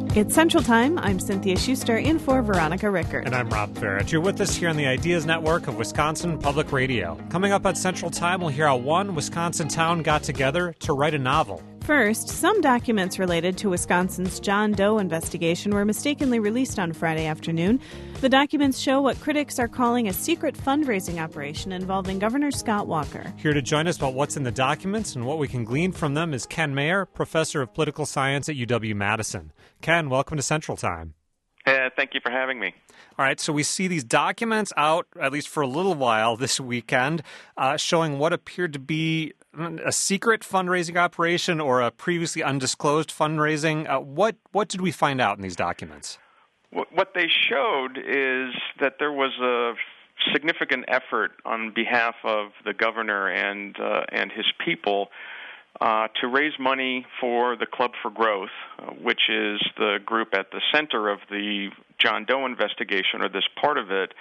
It's Central Time. I'm Cynthia Schuster in for Veronica Rickert. And I'm Rob Barrett. You're with us here on the Ideas Network of Wisconsin Public Radio. Coming up at Central Time, we'll hear how one Wisconsin town got together to write a novel. First, some documents related to Wisconsin's John Doe investigation were mistakenly released on Friday afternoon. The documents show what critics are calling a secret fundraising operation involving Governor Scott Walker. Here to join us about what's in the documents and what we can glean from them is Ken Mayer, professor of political science at UW-Madison. Ken, welcome to Central Time. Thank you for having me. All right, so we see these documents out, at least for a little while this weekend, showing what appeared to be a secret fundraising operation or a previously undisclosed fundraising. What did we find out in these documents? What they showed is that there was a significant effort on behalf of the governor and his people to raise money for the Club for Growth, which is the group at the center of the John Doe investigation, or this part of it.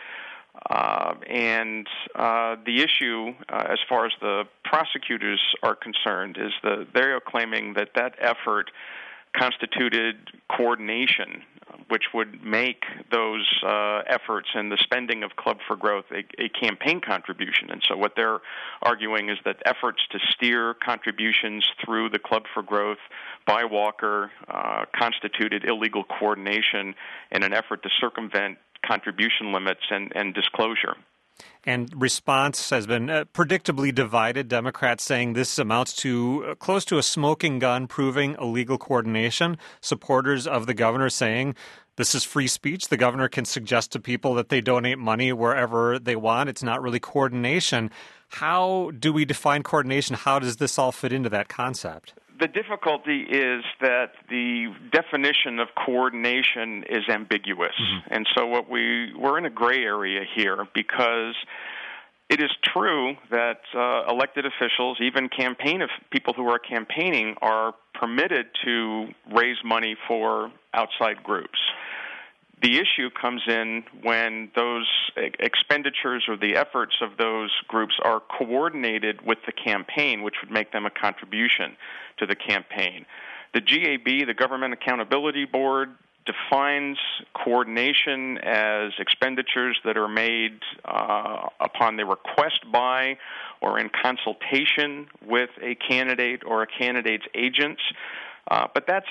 And the issue, as far as the prosecutors are concerned, is that they're claiming that effort constituted coordination, which would make those efforts and the spending of Club for Growth a campaign contribution. And so what they're arguing is that efforts to steer contributions through the Club for Growth by Walker constituted illegal coordination in an effort to circumvent contribution limits and disclosure. And response has been predictably divided. Democrats saying this amounts to close to a smoking gun proving illegal coordination. Supporters of the governor saying this is free speech. The governor can suggest to people that they donate money wherever they want. It's not really coordination. How do we define coordination? How does this all fit into that concept? The difficulty is that the definition of coordination is ambiguous. Mm-hmm. And so we're in a gray area here, because it is true that elected officials, even people who are campaigning, are permitted to raise money for outside groups. The issue comes in when those expenditures or the efforts of those groups are coordinated with the campaign, which would make them a contribution to the campaign. The GAB, the Government Accountability Board, defines coordination as expenditures that are made upon the request by or in consultation with a candidate or a candidate's agents. But that's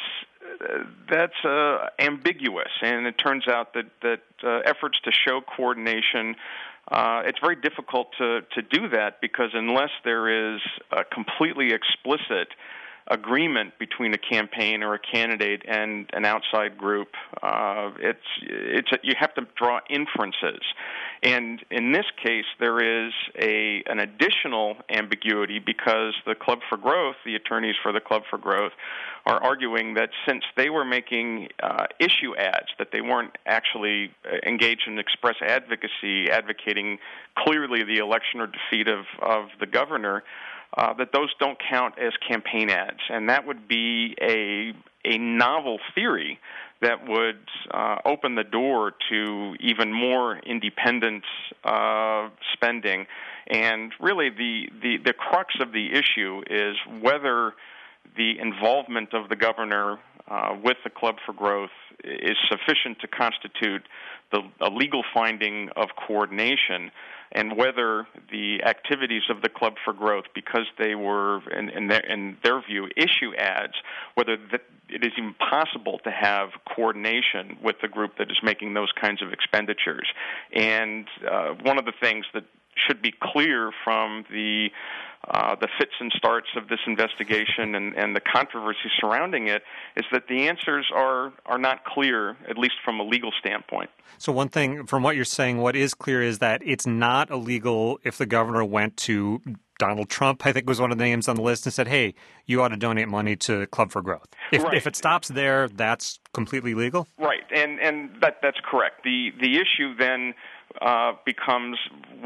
ambiguous, and it turns out that efforts to show coordination, it's very difficult to do that, because unless there is a completely explicit agreement between a campaign or a candidate and an outside group, you have to draw inferences. And in this case, there is an additional ambiguity, because the Club for Growth, the attorneys for the Club for Growth, are arguing that since they were making issue ads, that they weren't actually engaged in express advocacy, advocating clearly the election or defeat of the governor, that those don't count as campaign ads. And that would be a novel theory that would open the door to even more independent spending. And really the crux of the issue is whether the involvement of the governor with the Club for Growth is sufficient to constitute a legal finding of coordination, and whether the activities of the Club for Growth, because they were, in their view, issue ads, whether it is even possible to have coordination with the group that is making those kinds of expenditures. And one of the things that should be clear from the fits and starts of this investigation and the controversy surrounding it is that the answers are not clear, at least from a legal standpoint. So one thing, from what you're saying, what is clear is that it's not illegal if the governor went to Donald Trump, I think was one of the names on the list, and said, hey, you ought to donate money to Club for Growth. If it stops there, that's completely legal? Right, and that's correct. The issue then becomes,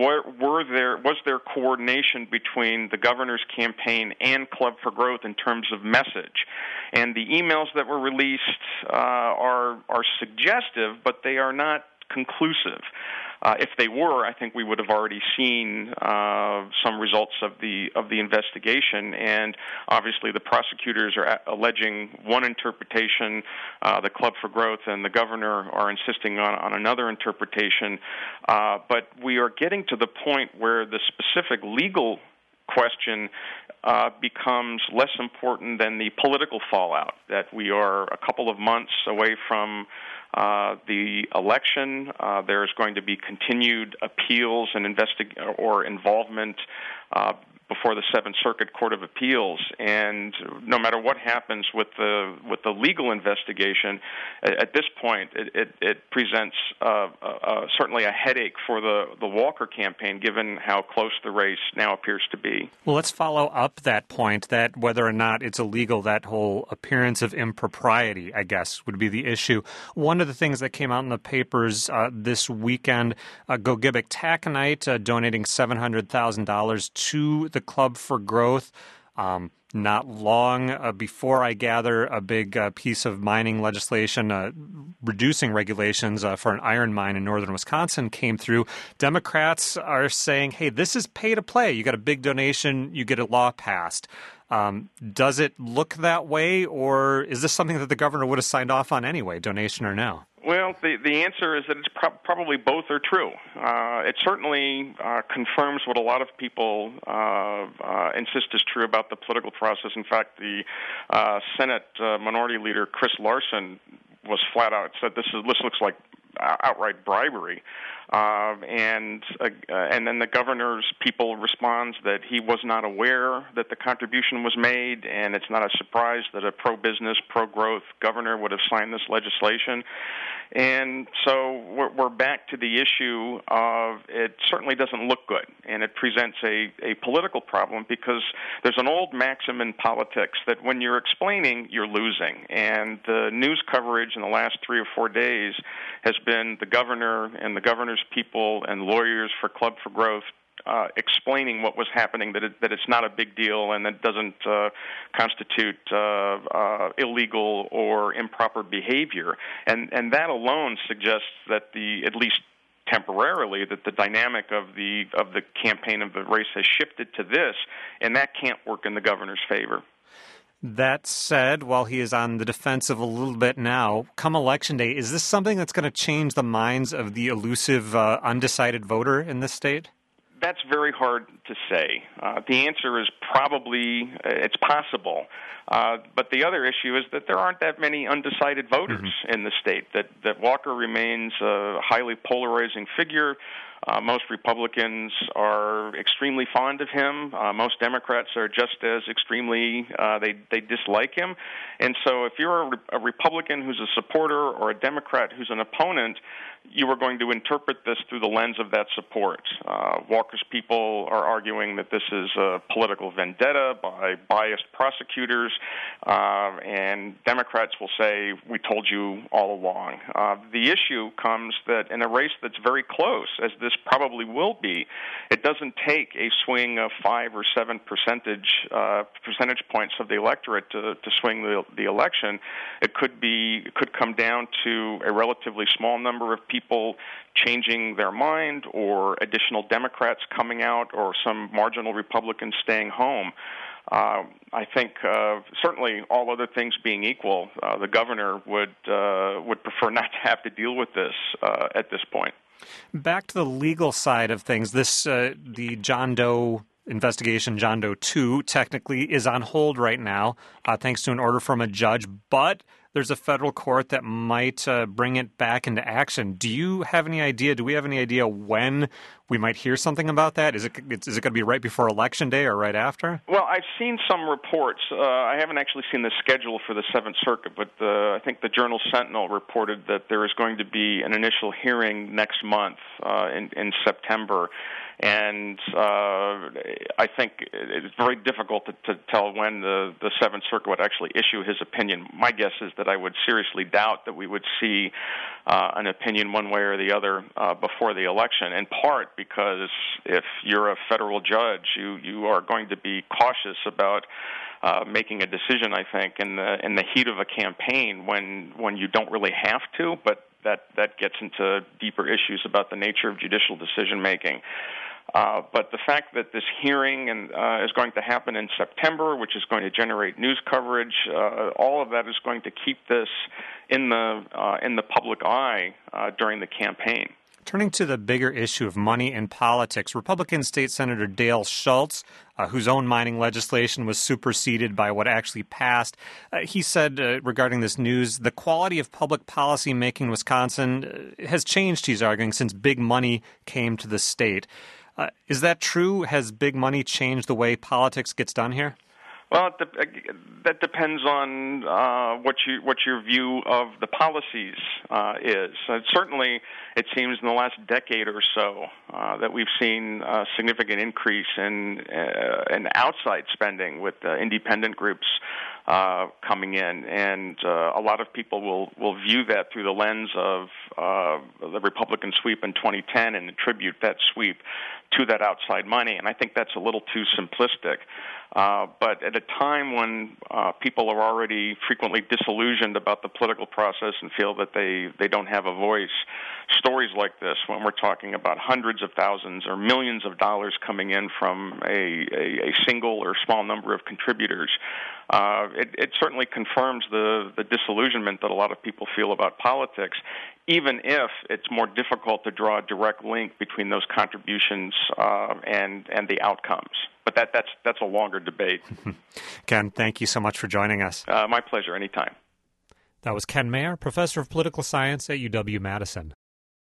was there coordination between the governor's campaign and Club for Growth in terms of message? And the emails that were released are suggestive, but they are not conclusive. If they were, I think we would have already seen some results of the investigation. And obviously, the prosecutors are alleging one interpretation. The Club for Growth and the governor are insisting on another interpretation. But we are getting to the point where the specific legal question becomes less important than the political fallout, that we are a couple of months away from the election. There's going to be continued appeals and involvement before the Seventh Circuit Court of Appeals, and no matter what happens with the legal investigation, at this point, it presents certainly a headache for the Walker campaign, given how close the race now appears to be. Well, let's follow up that point, that whether or not it's illegal, that whole appearance of impropriety, I guess, would be the issue. One of the things that came out in the papers this weekend, Gogebic Taconite donating $700,000 to the Club for Growth. Not long before, I gather, a big piece of mining legislation reducing regulations for an iron mine in northern Wisconsin came through. Democrats are saying, hey, this is pay to play. You got a big donation, you get a law passed. Does it look that way, or is this something that the governor would have signed off on anyway, donation or no? Well, the answer is that it's probably both are true. It certainly confirms what a lot of people insist is true about the political process. In fact, the Senate Minority Leader Chris Larson was flat out said this looks like outright bribery. And then the governor's people responds that he was not aware that the contribution was made, and it's not a surprise that a pro-business, pro-growth governor would have signed this legislation. And so we're back to the issue of it certainly doesn't look good, and it presents a political problem because there's an old maxim in politics that when you're explaining, you're losing. And the news coverage in the last 3 or 4 days has been the governor and the governor's people and lawyers for Club for Growth explaining what was happening, that it's not a big deal and that doesn't constitute illegal or improper behavior. And that alone suggests that at least temporarily, that the dynamic of the campaign of the race has shifted to this, and that can't work in the governor's favor. That said, while he is on the defensive a little bit now, come Election Day, is this something that's going to change the minds of the elusive undecided voter in this state? That's very hard to say. The answer is probably it's possible. But the other issue is that there aren't that many undecided voters in the state, that Walker remains a highly polarizing figure. Most Republicans are extremely fond of him. Most Democrats are just as extremely, they dislike him. And so if you're a Republican who's a supporter or a Democrat who's an opponent, you are going to interpret this through the lens of that support. Walker's people are arguing that this is a political vendetta by biased prosecutors, and Democrats will say, we told you all along. The issue comes that in a race that's very close, as this probably will be, it doesn't take a swing of 5 or 7 percentage points of the electorate to swing the election. It could come down to a relatively small number of people changing their mind, or additional Democrats coming out, or some marginal Republicans staying home. I think certainly, all other things being equal, the governor would prefer not to have to deal with this at this point. Back to the legal side of things, the John Doe investigation, John Doe 2, technically is on hold right now, thanks to an order from a judge, but there's a federal court that might bring it back into action. Do we have any idea when we might hear something about that? Is it going to be right before Election Day or right after? Well, I've seen some reports. I haven't actually seen the schedule for the Seventh Circuit, but I think the Journal Sentinel reported that there is going to be an initial hearing next month in September. And I think it's very difficult to tell when the Seventh Circuit would actually issue his opinion. My guess is that I would seriously doubt that we would see an opinion one way or the other before the election, in part because if you're a federal judge, you are going to be cautious about making a decision, I think, in the heat of a campaign when you don't really have to, but that gets into deeper issues about the nature of judicial decision making. But the fact that this hearing is going to happen in September, which is going to generate news coverage, all of that is going to keep this in the public eye during the campaign. Turning to the bigger issue of money in politics, Republican State Senator Dale Schultz, whose own mining legislation was superseded by what actually passed, he said regarding this news, the quality of public policy making in Wisconsin has changed, he's arguing, since big money came to the state. Is that true? Has big money changed the way politics gets done here? Well, that depends on what your view of the policies is. Certainly, it seems in the last decade or so that we've seen a significant increase in outside spending with independent groups coming in, and a lot of people will view that through the lens of the Republican sweep in 2010 and attribute that sweep to that outside money, and I think that's a little too simplistic. But at a time when people are already frequently disillusioned about the political process and feel that they don't have a voice, stories like this, when we're talking about hundreds of thousands or millions of dollars coming in from a single or small number of contributors, it certainly confirms the disillusionment that a lot of people feel about politics, even if it's more difficult to draw a direct link between those contributions and the outcomes. But that's a longer debate. Ken, thank you so much for joining us. My pleasure, anytime. That was Ken Mayer, professor of political science at UW-Madison.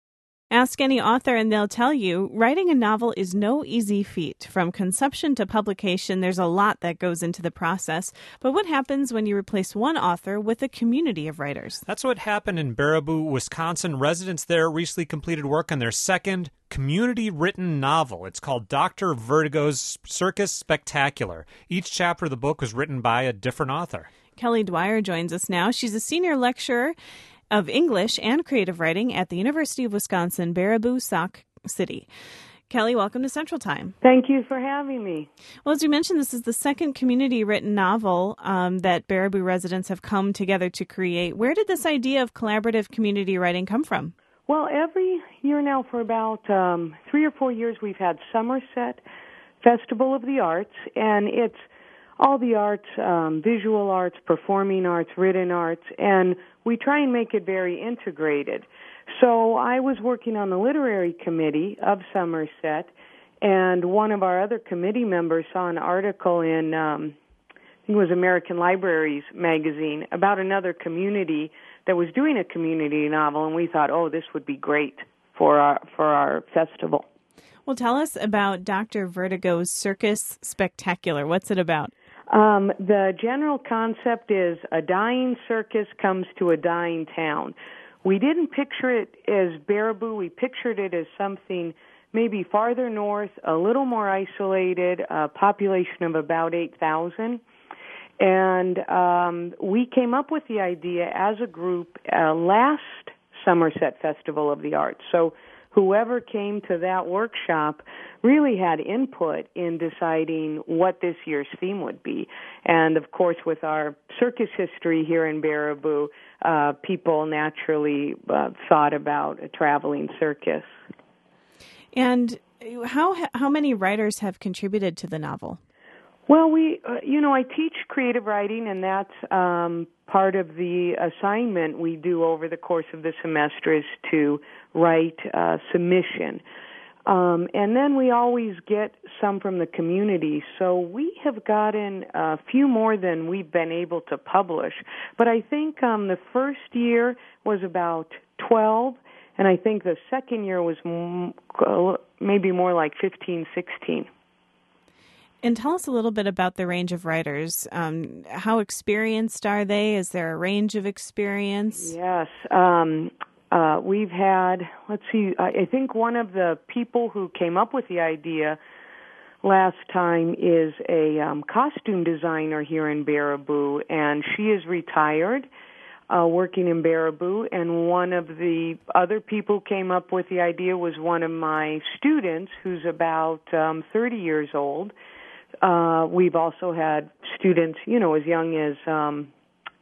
Ask any author and they'll tell you writing a novel is no easy feat. From conception to publication, there's a lot that goes into the process. But what happens when you replace one author with a community of writers? That's what happened in Baraboo, Wisconsin. Residents there recently completed work on their second community-written novel. It's called Dr. Vertigo's Circus Spectacular. Each chapter of the book was written by a different author. Kelly Dwyer joins us now. She's a senior lecturer of English and creative writing at the University of Wisconsin, Baraboo, Sauk City. Kelly, welcome to Central Time. Thank you for having me. Well, as you mentioned, this is the second community-written novel that Baraboo residents have come together to create. Where did this idea of collaborative community writing come from? Well, every year now for about 3 or 4 years, we've had Somerset Festival of the Arts, and it's all the arts, visual arts, performing arts, written arts, and we try and make it very integrated. So I was working on the literary committee of Somerset, and one of our other committee members saw an article in, I think it was American Libraries magazine, about another community that was doing a community novel, and we thought, oh, this would be great for our festival. Well, tell us about Dr. Vertigo's Circus Spectacular. What's it about? The general concept is a dying circus comes to a dying town. We didn't picture it as Baraboo. We pictured it as something maybe farther north, a little more isolated, a population of about 8,000. And we came up with the idea as a group last Somerset Festival of the Arts. So whoever came to that workshop really had input in deciding what this year's theme would be. And, of course, with our circus history here in Baraboo, people naturally thought about a traveling circus. And how many writers have contributed to the novel? Well, I teach creative writing, and that's part of the assignment we do over the course of the semester is to write submission. And then we always get some from the community. So we have gotten a few more than we've been able to publish. But I think the first year was about 12, and I think the second year was maybe more like 15, 16. And tell us a little bit about the range of writers. How experienced are they? Is there a range of experience? Yes. We've had, I think one of the people who came up with the idea last time is a costume designer here in Baraboo, and she is retired, working in Baraboo, and one of the other people who came up with the idea was one of my students who's about 30 years old. We've also had students, as young as,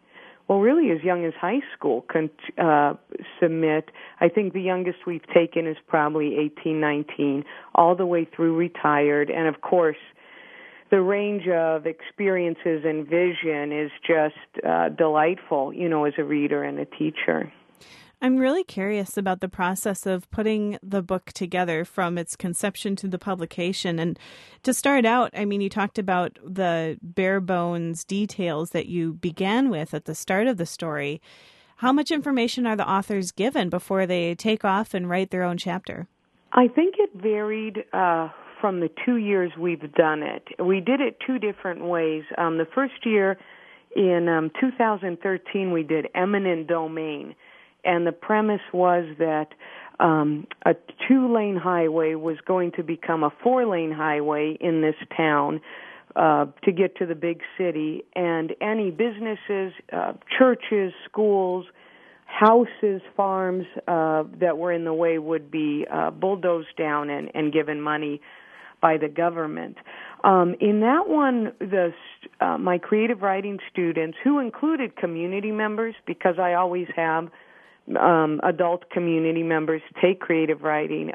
well, really as young as high school can submit. I think the youngest we've taken is probably 18, 19, all the way through retired. And, of course, the range of experiences and vision is just delightful, as a reader and a teacher. I'm really curious about the process of putting the book together from its conception to the publication. And to start out, you talked about the bare bones details that you began with at the start of the story. How much information are the authors given before they take off and write their own chapter? I think it varied from the 2 years we've done it. We did it two different ways. The first year, in 2013, we did Eminent Domain. And the premise was that a 2-lane highway was going to become a 4-lane highway in this town to get to the big city. And any businesses, churches, schools, houses, farms that were in the way would be bulldozed down and given money by the government. In that one, my creative writing students, who included community members, because I always have adult community members take creative writing.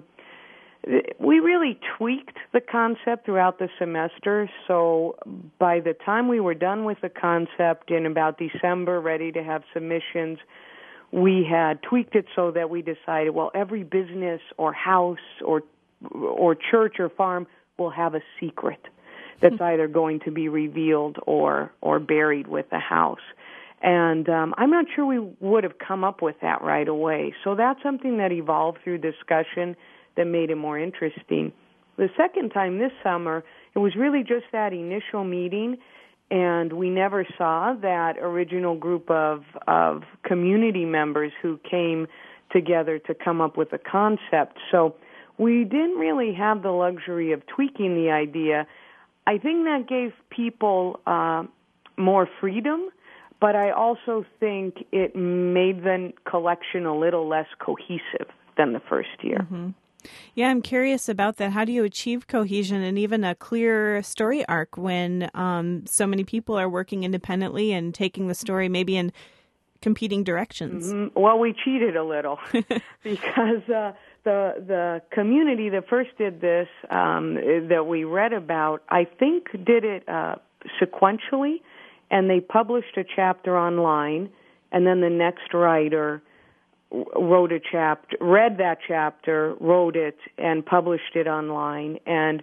We really tweaked the concept throughout the semester, so by the time we were done with the concept in about December, ready to have submissions, we had tweaked it so that we decided, well, every business or house or church or farm will have a secret that's either going to be revealed or buried with the house. And I'm not sure we would have come up with that right away. So that's something that evolved through discussion that made it more interesting. The second time this summer, it was really just that initial meeting, and we never saw that original group of community members who came together to come up with a concept. So we didn't really have the luxury of tweaking the idea. I think that gave people more freedom, but I also think it made the collection a little less cohesive than the first year. Mm-hmm. Yeah, I'm curious about that. How do you achieve cohesion and even a clear story arc when so many people are working independently and taking the story maybe in competing directions? Mm-hmm. Well, we cheated a little because the community that first did this that we read about, I think, did it sequentially. And they published a chapter online, and then the next writer wrote a chapter, read that chapter, wrote it, and published it online. And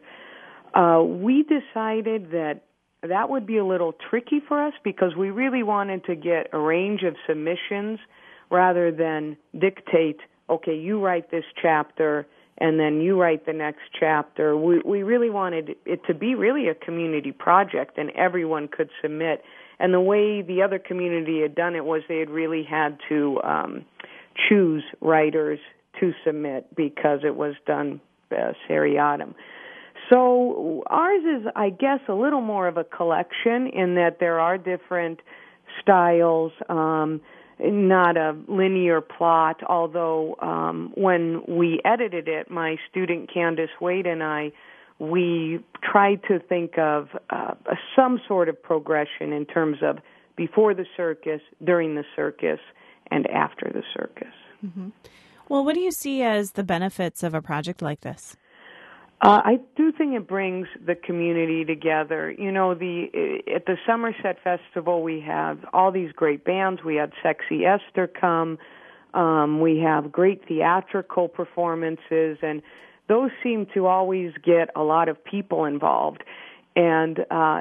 we decided that would be a little tricky for us because we really wanted to get a range of submissions rather than dictate, okay, you write this chapter, and then you write the next chapter. We really wanted it to be really a community project, and everyone could submit. And the way the other community had done it was they had really had to choose writers to submit because it was done seriatim. So ours is, I guess, a little more of a collection in that there are different styles, not a linear plot, although when we edited it, my student Candace Wade and I, we tried to think of some sort of progression in terms of before the circus, during the circus, and after the circus. Mm-hmm. Well, what do you see as the benefits of a project like this? I do think it brings the community together. At the Somerset Festival, we have all these great bands. We had Sexy Esther come. We have great theatrical performances, and those seem to always get a lot of people involved. And,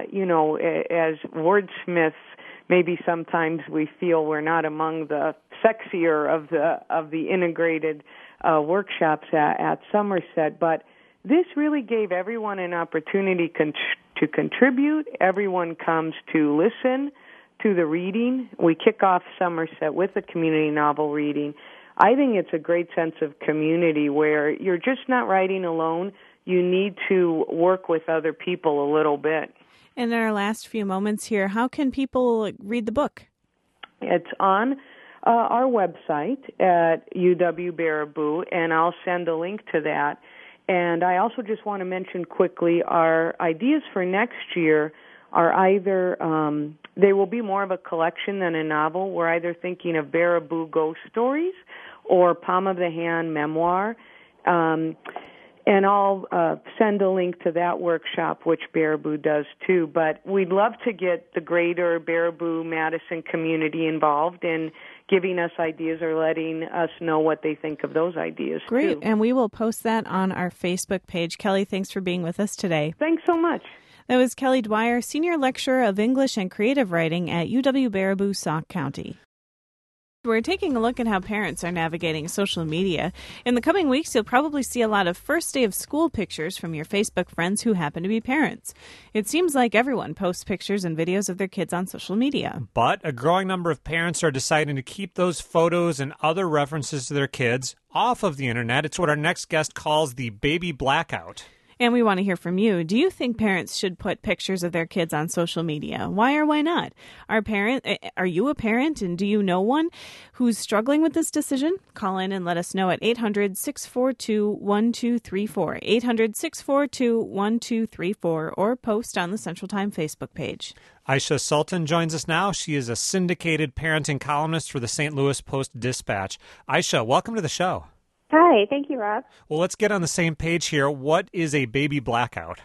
as wordsmiths, maybe sometimes we feel we're not among the sexier of the integrated workshops at Somerset, but this really gave everyone an opportunity to contribute. Everyone comes to listen to the reading. We kick off Somerset with a community novel reading. I think it's a great sense of community where you're just not writing alone. You need to work with other people a little bit. In our last few moments here, how can people read the book? It's on our website at UW Baraboo, and I'll send a link to that. And I also just want to mention quickly our ideas for next year are either they will be more of a collection than a novel. We're either thinking of Baraboo ghost stories or palm of the hand memoir. And I'll send a link to that workshop, which Baraboo does too. But we'd love to get the greater Baraboo Madison community involved in giving us ideas or letting us know what they think of those ideas. Great. Too. And we will post that on our Facebook page. Kelly, thanks for being with us today. Thanks so much. That was Kelly Dwyer, Senior Lecturer of English and Creative Writing at UW-Baraboo, Sauk County. We're taking a look at how parents are navigating social media. In the coming weeks, you'll probably see a lot of first day of school pictures from your Facebook friends who happen to be parents. It seems like everyone posts pictures and videos of their kids on social media. But a growing number of parents are deciding to keep those photos and other references to their kids off of the internet. It's what our next guest calls the baby blackout. And we want to hear from you. Do you think parents should put pictures of their kids on social media? Why or why not? Are you a parent, and do you know one who's struggling with this decision? Call in and let us know at 800-642-1234, 800-642-1234, or post on the Central Time Facebook page. Aisha Sultan joins us now. She is a syndicated parenting columnist for the St. Louis Post-Dispatch. Aisha, welcome to the show. Hi, thank you, Rob. Well, let's get on the same page here. What is a baby blackout?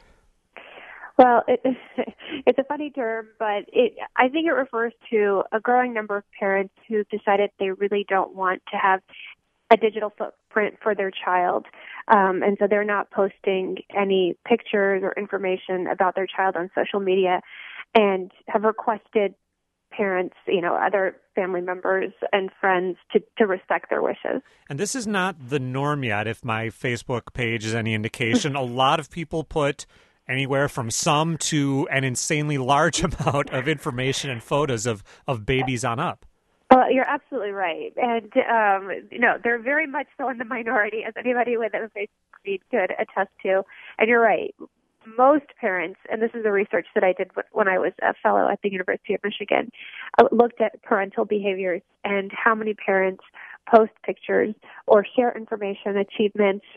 Well, it's a funny term, but I think it refers to a growing number of parents who decided they really don't want to have a digital footprint for their child. And so they're not posting any pictures or information about their child on social media and have requested parents, other family members and friends to respect their wishes. And this is not the norm yet, if my Facebook page is any indication. A lot of people put anywhere from some to an insanely large amount of information and photos of babies on up. You're absolutely right. And, they're very much so in the minority, as anybody with a Facebook feed could attest to. And you're right. Most parents, and this is the research that I did when I was a fellow at the University of Michigan, looked at parental behaviors and how many parents post pictures or share information, achievements,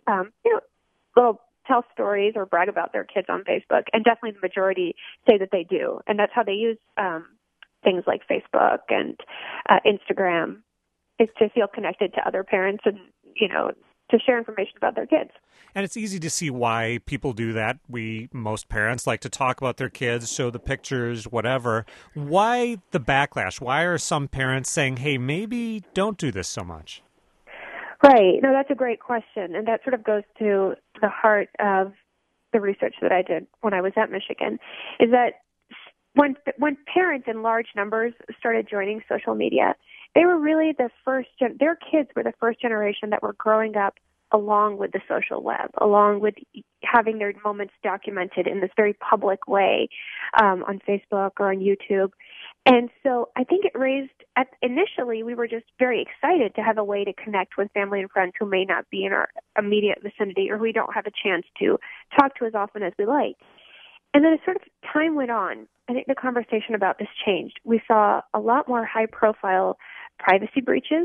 little tell stories or brag about their kids on Facebook. And definitely the majority say that they do. And that's how they use things like Facebook and Instagram, is to feel connected to other parents and, to share information about their kids. And it's easy to see why people do that. Most parents like to talk about their kids, show the pictures, whatever. Why the backlash? Why are some parents saying, hey, maybe don't do this so much? Right. No, that's a great question. And that sort of goes to the heart of the research that I did when I was at Michigan, is that when parents in large numbers started joining social media, they were really their kids were the first generation that were growing up along with the social web, along with having their moments documented in this very public way on Facebook or on YouTube. And so I think it initially we were just very excited to have a way to connect with family and friends who may not be in our immediate vicinity or who we don't have a chance to talk to as often as we like. And then as sort of time went on, I think the conversation about this changed. We saw a lot more high-profile privacy breaches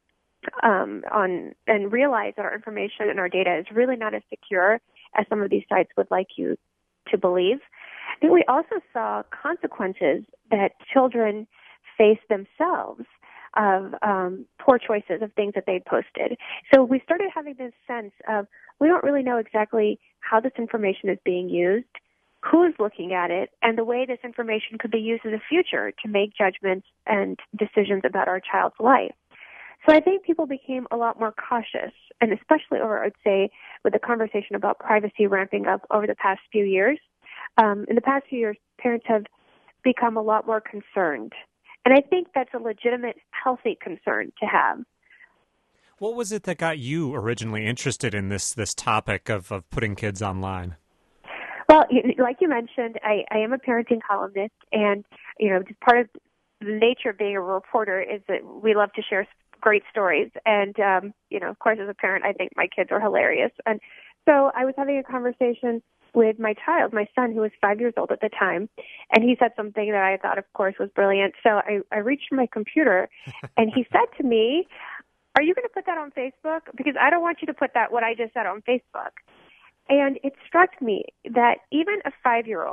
and realized that our information and our data is really not as secure as some of these sites would like you to believe. I think we also saw consequences that children face themselves of poor choices of things that they'd posted. So we started having this sense of we don't really know exactly how this information is being used, who is looking at it, and the way this information could be used in the future to make judgments and decisions about our child's life. So I think people became a lot more cautious, and especially I'd say, with the conversation about privacy ramping up over the past few years. In the past few years, parents have become a lot more concerned. And I think that's a legitimate, healthy concern to have. What was it that got you originally interested in this topic of putting kids online? Well, like you mentioned, I am a parenting columnist, and just part of the nature of being a reporter is that we love to share great stories. And of course, as a parent, I think my kids are hilarious. And so I was having a conversation with my child, my son, who was 5 years old at the time, and he said something that I thought, of course, was brilliant. So I reached for my computer, and he said to me, "Are you going to put that on Facebook? Because I don't want you to put what I just said on Facebook." And it struck me that even a 5-year-old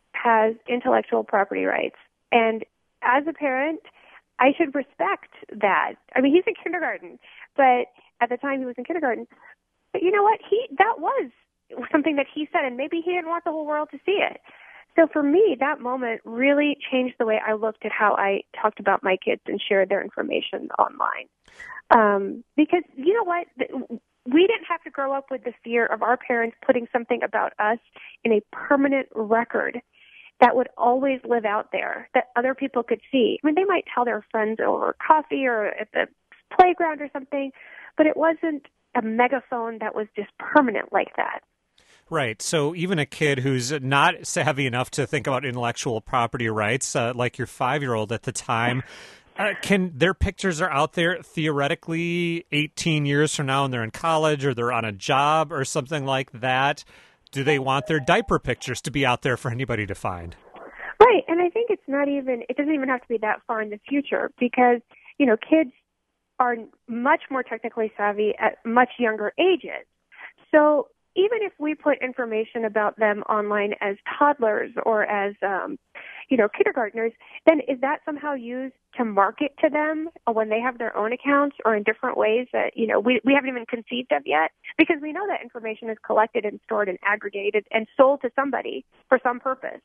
has intellectual property rights. And as a parent, I should respect that. I mean, he's in kindergarten, but at the time he was in kindergarten. But you know what? That was something that he said, and maybe he didn't want the whole world to see it. So for me, that moment really changed the way I looked at how I talked about my kids and shared their information online. Because you know what? We didn't have to grow up with the fear of our parents putting something about us in a permanent record that would always live out there, that other people could see. I mean, they might tell their friends over coffee or at the playground or something, but it wasn't a megaphone that was just permanent like that. Right. So even a kid who's not savvy enough to think about intellectual property rights, like your 5-year-old at the time, their pictures are out there theoretically 18 years from now and they're in college or they're on a job or something like that. Do they want their diaper pictures to be out there for anybody to find? Right. And I think it doesn't even have to be that far in the future because, you know, kids are much more technically savvy at much younger ages. So even if we put information about them online as toddlers or as, kindergartners, then is that somehow used to market to them when they have their own accounts or in different ways that, you know, we haven't even conceived of yet? Because we know that information is collected and stored and aggregated and sold to somebody for some purpose.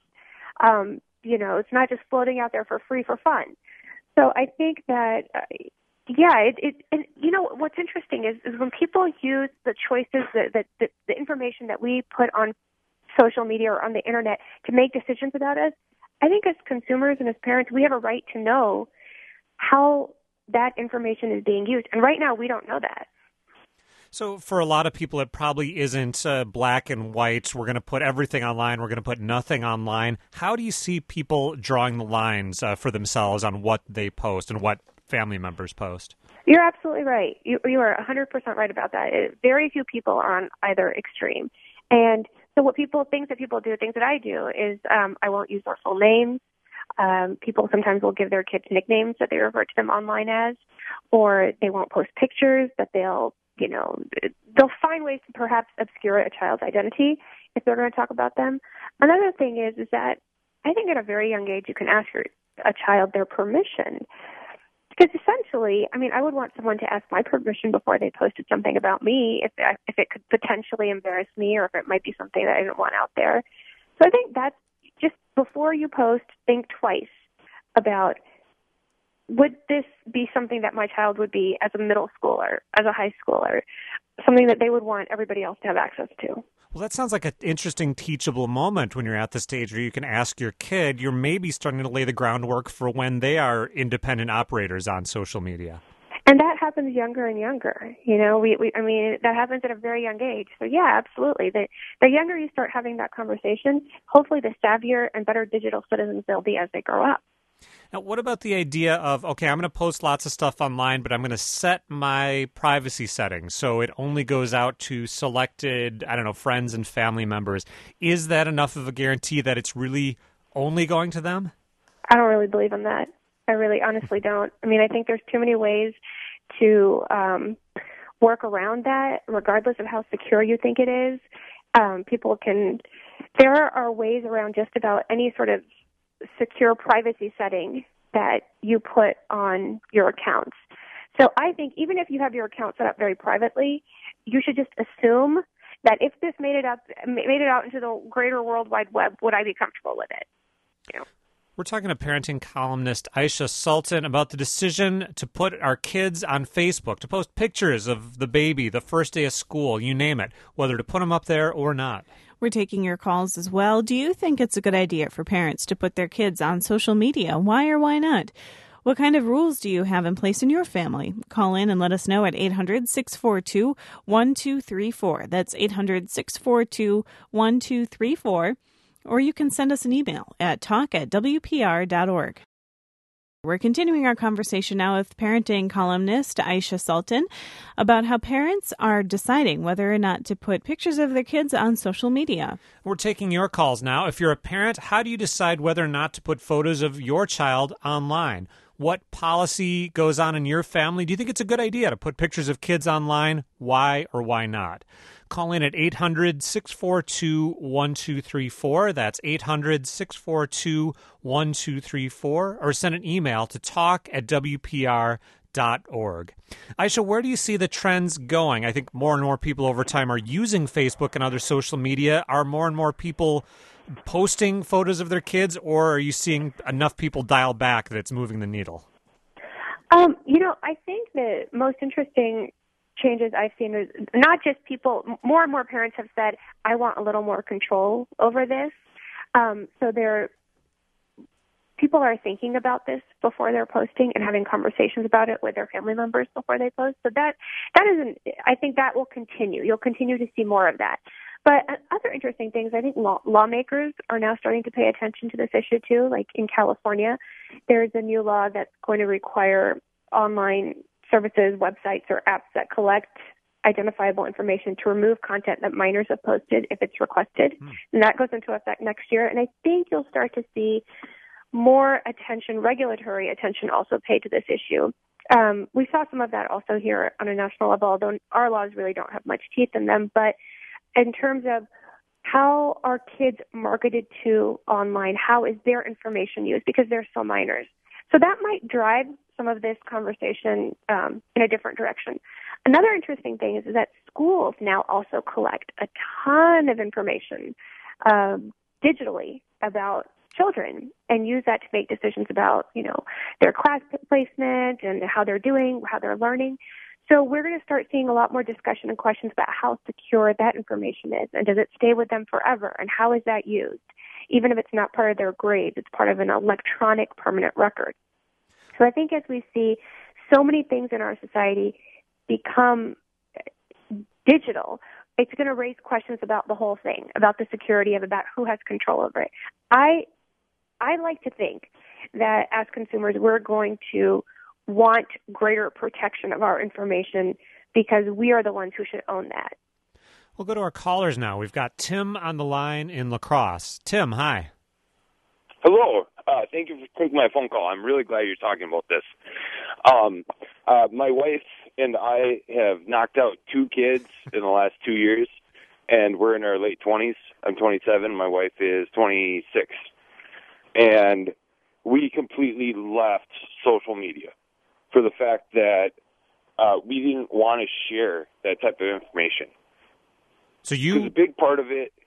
It's not just floating out there for free for fun. So I think that, and you know, what's interesting is when people use the choices, the information that we put on social media or on the internet to make decisions about us, I think as consumers and as parents, we have a right to know how that information is being used. And right now, we don't know that. So for a lot of people, it probably isn't black and white. We're going to put everything online. We're going to put nothing online. How do you see people drawing the lines for themselves on what they post and what family members post? You're absolutely right. You are 100% right about that. Very few people are on either extreme. And so things that people do, things that I do is I won't use their full names. People sometimes will give their kids nicknames that they refer to them online as, or they won't post pictures that they'll find ways to perhaps obscure a child's identity if they're going to talk about them. Another thing is that I think at a very young age you can ask a child their permission. Because essentially, I mean, I would want someone to ask my permission before they posted something about me if it could potentially embarrass me or if it might be something that I didn't want out there. So I think that's just before you post, think twice about, would this be something that my child would be as a middle schooler, as a high schooler, something that they would want everybody else to have access to? Well, that sounds like an interesting teachable moment when you're at the stage where you can ask your kid. You're maybe starting to lay the groundwork for when they are independent operators on social media. And that happens younger and younger. You know, that happens at a very young age. So, yeah, absolutely. The younger you start having that conversation, hopefully the savvier and better digital citizens they'll be as they grow up. Now, what about the idea of, okay, I'm going to post lots of stuff online, but I'm going to set my privacy settings so it only goes out to selected, friends and family members. Is that enough of a guarantee that it's really only going to them? I don't really believe in that. I really honestly don't. I mean, I think there's too many ways to work around that, regardless of how secure you think it is. There are ways around just about any sort of secure privacy setting that you put on your accounts. So I think even if you have your account set up very privately, you should just assume that if this made it out into the greater World Wide Web, would I be comfortable with it? You know. We're talking to parenting columnist Aisha Sultan about the decision to put our kids on Facebook, to post pictures of the baby, the first day of school, you name it, whether to put them up there or not. We're taking your calls as well. Do you think it's a good idea for parents to put their kids on social media? Why or why not? What kind of rules do you have in place in your family? Call in and let us know at 800-642-1234. That's 800-642-1234. Or you can send us an email at talk@wpr.org. We're continuing our conversation now with parenting columnist Aisha Sultan about how parents are deciding whether or not to put pictures of their kids on social media. We're taking your calls now. If you're a parent, how do you decide whether or not to put photos of your child online? what policy goes on in your family. Do you think it's a good idea to put pictures of kids online? Why or why not? Call in at 800-642-1234. That's 800-642-1234. Or send an email to talk@wpr.org. Aisha, where do you see the trends going? I think more and more people over time are using Facebook and other social media. Are more and more people posting photos of their kids, or are you seeing enough people dial back that it's moving the needle? I think the most interesting changes I've seen is not just people, more and more parents have said, I want a little more control over this. So people are thinking about this before they're posting and having conversations about it with their family members before they post. So that isn't, I think that will continue. You'll continue to see more of that. But other interesting things, I think lawmakers are now starting to pay attention to this issue too. Like in California, there's a new law that's going to require online services, websites, or apps that collect identifiable information to remove content that minors have posted if it's requested. And that goes into effect next year. And I think you'll start to see more attention, regulatory attention also paid to this issue. We saw some of that also here on a national level, although our laws really don't have much teeth in them. But in terms of how are kids marketed to online, how is their information used, because they're still minors. So that might drive some of this conversation in a different direction. Another interesting thing is that schools now also collect a ton of information digitally about children and use that to make decisions about, their class placement and how they're doing, how they're learning. So we're going to start seeing a lot more discussion and questions about how secure that information is, and does it stay with them forever, and how is that used? Even if it's not part of their grades, it's part of an electronic permanent record. So I think as we see so many things in our society become digital, it's going to raise questions about the whole thing, about the security of it, about who has control over it. I like to think that as consumers, we're going to want greater protection of our information because we are the ones who should own that. We'll go to our callers now. We've got Tim on the line in La Crosse. Tim, hi. Hello. Thank you for taking my phone call. I'm really glad you're talking about this. My wife and I have knocked out 2 kids in the last 2 years, and we're in our late 20s. I'm 27. My wife is 26. And we completely left social media for the fact that we didn't want to share that type of information. So you... a big part of it...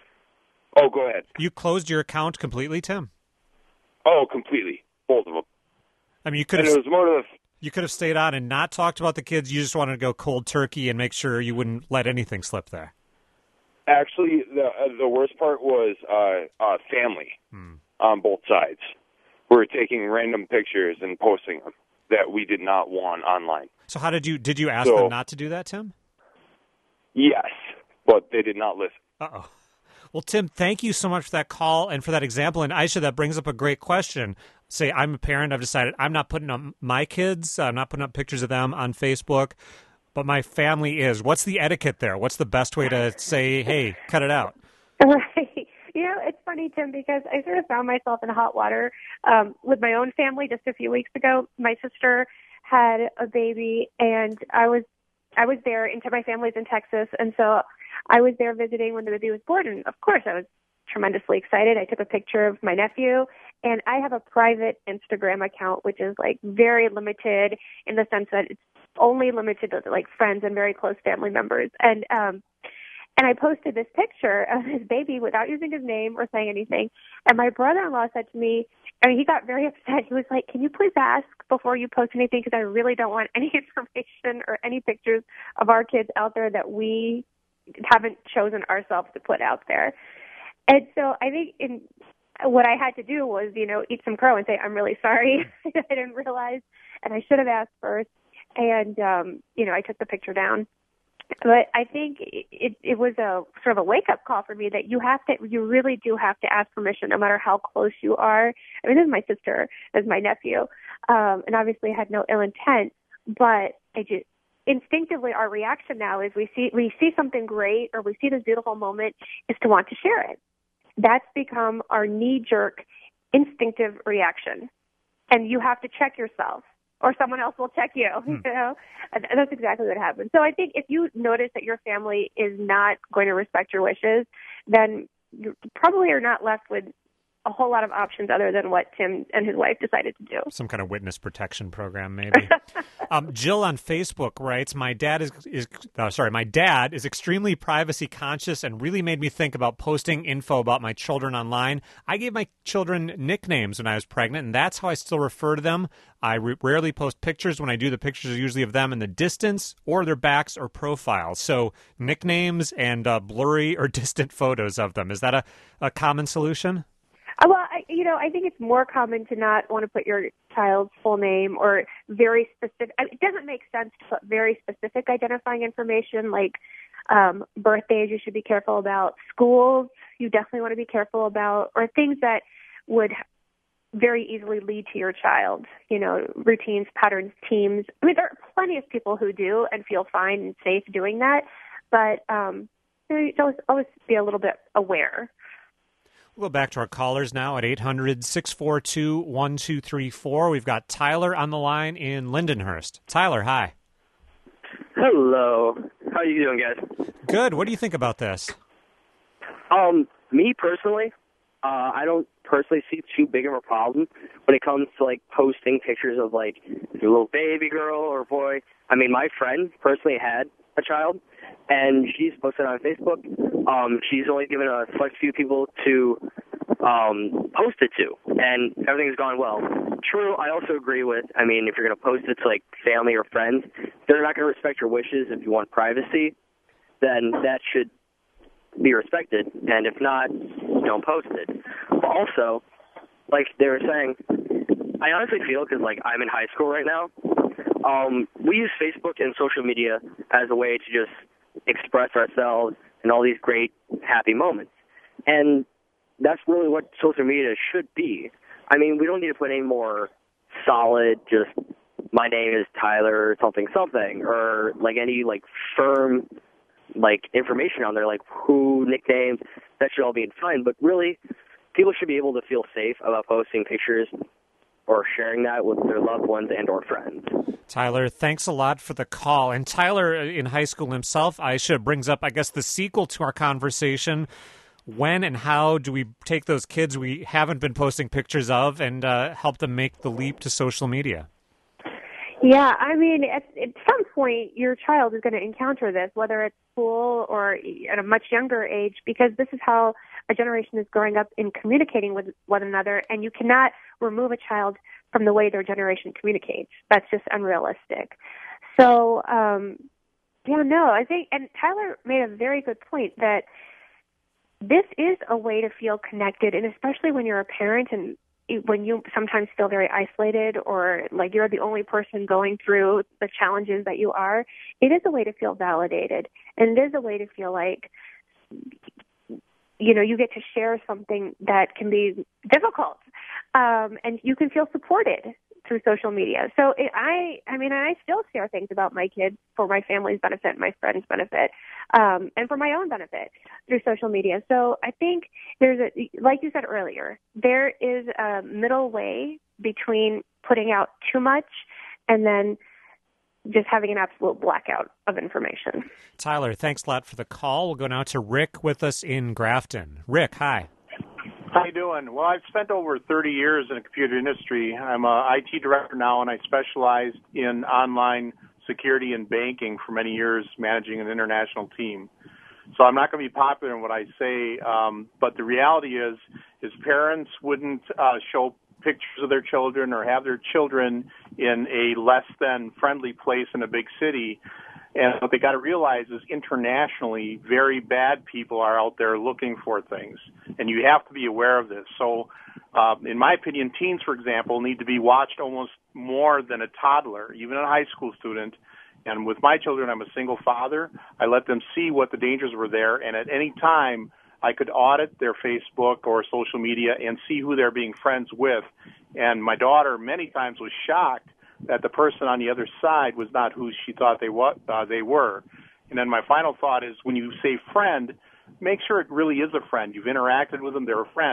Oh, go ahead. You closed your account completely, Tim? Oh, completely. Both of them. I mean, you could have stayed on and not talked about the kids. You just wanted to go cold turkey and make sure you wouldn't let anything slip there. Actually, the worst part was family on both sides. We were taking random pictures and posting them that we did not want online. So how did you ask them not to do that, Tim? Yes, but they did not listen. Uh-oh. Well, Tim, thank you so much for that call and for that example. And Aisha, that brings up a great question. Say, I'm a parent. I've decided I'm not putting up my kids. I'm not putting up pictures of them on Facebook, but my family is. What's the etiquette there? What's the best way to say, hey, cut it out? Right. It's funny, Tim, because I sort of found myself in hot water with my own family just a few weeks ago. My sister had a baby, and I was there. Into my family's in Texas, and so I was there visiting when the baby was born, and of course I was tremendously excited. I took a picture of my nephew, and I have a private Instagram account, which is like very limited in the sense that it's only limited to like friends and very close family members. And I posted this picture of his baby without using his name or saying anything. And my brother-in-law said to me, he got very upset. He was like, can you please ask before you post anything, because I really don't want any information or any pictures of our kids out there that we haven't chosen ourselves to put out there. And so I think what I had to do was, eat some crow and say, I'm really sorry. I didn't realize, and I should have asked first. And, I took the picture down. But I think it was a sort of a wake-up call for me that you really do have to ask permission no matter how close you are. I mean, this is my sister, this is my nephew, and obviously had no ill intent, but instinctively our reaction now is we see something great or we see this beautiful moment is to want to share it. That's become our knee-jerk instinctive reaction. and you have to check yourself, or someone else will check you. You know, and that's exactly what happened. So I think if you notice that your family is not going to respect your wishes, then you probably are not left with a whole lot of options other than what Tim and his wife decided to do. Some kind of witness protection program, maybe. Jill on Facebook writes, my dad is extremely privacy conscious and really made me think about posting info about my children online. I gave my children nicknames when I was pregnant, and that's how I still refer to them. I rarely post pictures. When I do, the pictures are usually of them in the distance or their backs or profiles. So nicknames and blurry or distant photos of them. Is that a common solution? Well, I think it's more common to not want to put your child's full name or very specific. It doesn't make sense to put very specific identifying information like birthdays you should be careful about, schools you definitely want to be careful about, or things that would very easily lead to your child, routines, patterns, teams. I mean, there are plenty of people who do and feel fine and safe doing that, but you always be a little bit aware. We'll go back to our callers now at 800-642-1234. We've got Tyler on the line in Lindenhurst. Tyler, hi. Hello. How are you doing, guys? Good. What do you think about this? Me personally, I don't personally see too big of a problem when it comes to, posting pictures of, your little baby girl or boy. I mean, my friend personally had a child, and she's posted on Facebook. She's only given a select few people to post it to, and everything's gone well. True, I also agree with, if you're going to post it to, family or friends, they're not going to respect your wishes. If you want privacy, then that should be respected, and if not, don't post it. Also, like they were saying, I honestly feel, because, I'm in high school right now, we use Facebook and social media as a way to just express ourselves and all these great, happy moments. And that's really what social media should be. We don't need to put any more solid, just, my name is Tyler, something, or, any, firm, information on there, who, nicknames, that should all be fine. But really, people should be able to feel safe about posting pictures or sharing that with their loved ones and or friends. Tyler, thanks a lot for the call. And Tyler, in high school himself, Aisha, brings up, I guess, the sequel to our conversation. When and how do we take those kids we haven't been posting pictures of and help them make the leap to social media? Yeah, at some point, your child is going to encounter this, whether it's school or at a much younger age, because this is how a generation is growing up in communicating with one another, and you cannot remove a child from the way their generation communicates. That's just unrealistic. So, I think, and Tyler made a very good point that this is a way to feel connected, and especially when you're a parent and when you sometimes feel very isolated or like you're the only person going through the challenges that you are, it is a way to feel validated. And it is a way to feel like, you get to share something that can be difficult. And you can feel supported through social media. So I still share things about my kids for my family's benefit, my friends' benefit, and for my own benefit through social media. So I think like you said earlier, there is a middle way between putting out too much and then just having an absolute blackout of information. Tyler, thanks a lot for the call. We'll go now to Rick with us in Grafton. Rick, hi. How you doing? Well, I've spent over 30 years in the computer industry. I'm a IT director now, and I specialized in online security and banking for many years, managing an international team. So I'm not going to be popular in what I say, but the reality is parents wouldn't show pictures of their children or have their children in a less than friendly place in a big city. And what they got to realize is internationally, very bad people are out there looking for things, and you have to be aware of this. So, in my opinion, teens, for example, need to be watched almost more than a toddler, even a high school student. And with my children, I'm a single father. I let them see what the dangers were there, and at any time, I could audit their Facebook or social media and see who they're being friends with. And my daughter many times was shocked that the person on the other side was not who she thought they were. And then my final thought is when you say friend, make sure it really is a friend. You've interacted with them, they're a friend.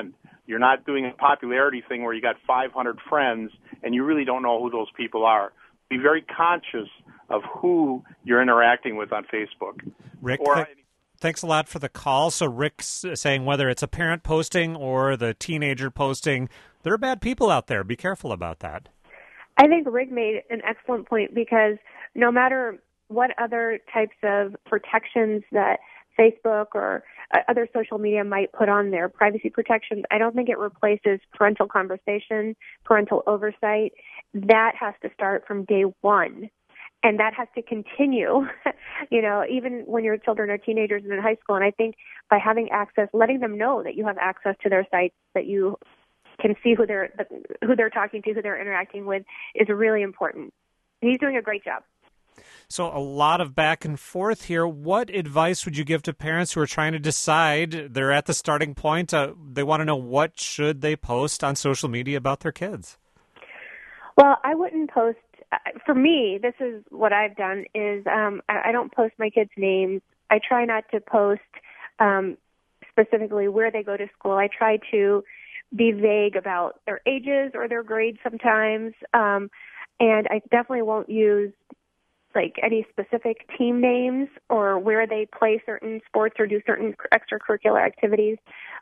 You're not doing a popularity thing where you got 500 friends and you really don't know who those people are. Be very conscious of who you're interacting with on Facebook. Rick, thanks a lot for the call. So Rick's saying whether it's a parent posting or the teenager posting, there are bad people out there. Be careful about that. I think Rick made an excellent point, because no matter what other types of protections that Facebook or other social media might put on their privacy protections, I don't think it replaces parental conversation, parental oversight. That has to start from day one. And that has to continue, even when your children are teenagers and in high school. And I think by having access, letting them know that you have access to their sites, that you can see who they're talking to, who they're interacting with, is really important. He's doing a great job. So a lot of back and forth here. What advice would you give to parents who are trying to decide? They're at the starting point. They want to know what should they post on social media about their kids. Well, I wouldn't post. For me, this is what I've done is I don't post my kids' names. I try not to post specifically where they go to school. I try to be vague about their ages or their grades sometimes. And I definitely won't use any specific team names or where they play certain sports or do certain extracurricular activities.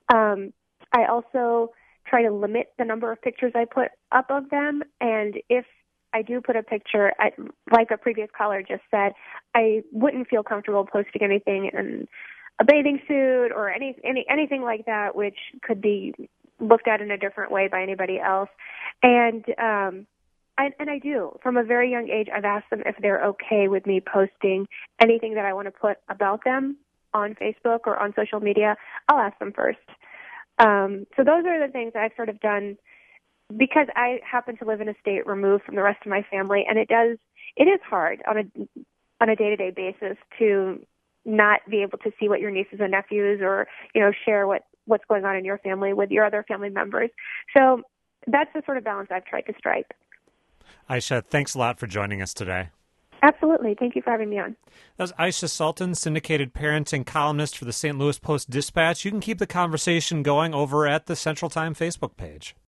I also try to limit the number of pictures I put up of them. And if I do put a picture, like a previous caller just said, I wouldn't feel comfortable posting anything in a bathing suit or anything like that, which could be looked at in a different way by anybody else. And I do. From a very young age, I've asked them if they're okay with me posting anything that I want to put about them on Facebook or on social media. I'll ask them first. So those are the things I've sort of done, because I happen to live in a state removed from the rest of my family, and it is hard on a day-to-day basis to not be able to see what your nieces and nephews or, share what's going on in your family with your other family members. So that's the sort of balance I've tried to strike. Aisha, thanks a lot for joining us today. Absolutely. Thank you for having me on. That was Aisha Sultan, syndicated parenting columnist for the St. Louis Post-Dispatch. You can keep the conversation going over at the Central Time Facebook page.